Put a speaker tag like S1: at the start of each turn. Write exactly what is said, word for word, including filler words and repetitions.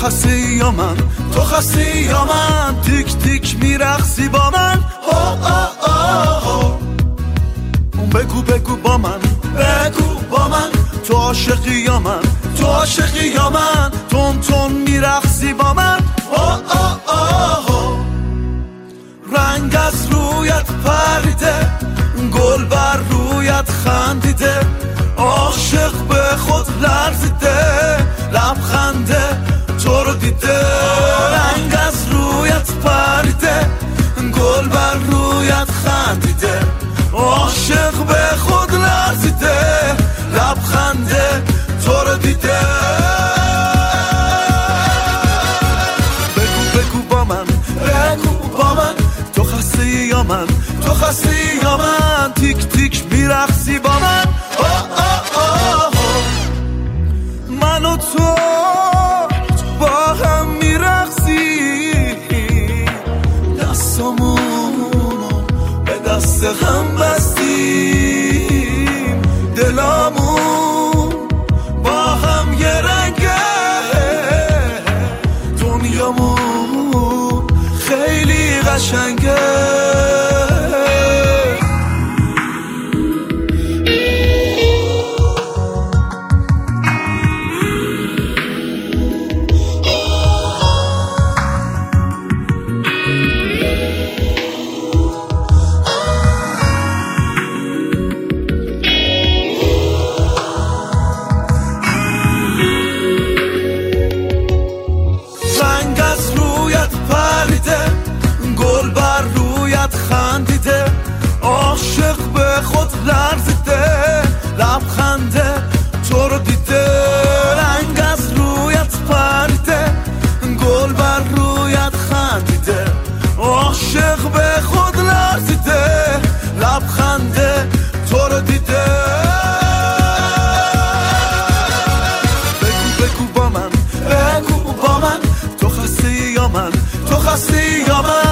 S1: خسته یا من، تو خسته یا من، تیک تیک میرقصی با من. آه آه آه بگو بگو با من، بگو با من، تو عاشقی یا من، تو عاشقی یا من، تون تون میرقصی با من. آه آه آه رنگ از رویت پریده، گل بر رویت خندیده، عاشق به خود لرزیده، لبخنده تو رو دیده. رنگ از رویت پریده، گل بر رویت خندیده، عاشق به خود لرزیده، لبخنده تو رو دیده. بگو بگو با من، بگو با من، تو خسته یا من، تو خسته یا من، تیک تیک میرقصی با من. آه آه آه من و تو با هم میرقصی، دستامونو به دست هم بستیم، دلامون با هم یه رنگه، دنیامون خیلی قشنگه. گل بر رویت خندیده، عاشق به خود لرزیده، لبخنده تو رو دیده. رنگ از رویت پریده، گل بر رویت خندیده، عاشق به خود لرزیده، لبخنده تو رو دیده. بگو بگو با من، بگو با من، تو خسته یا من، تو خسته یا من،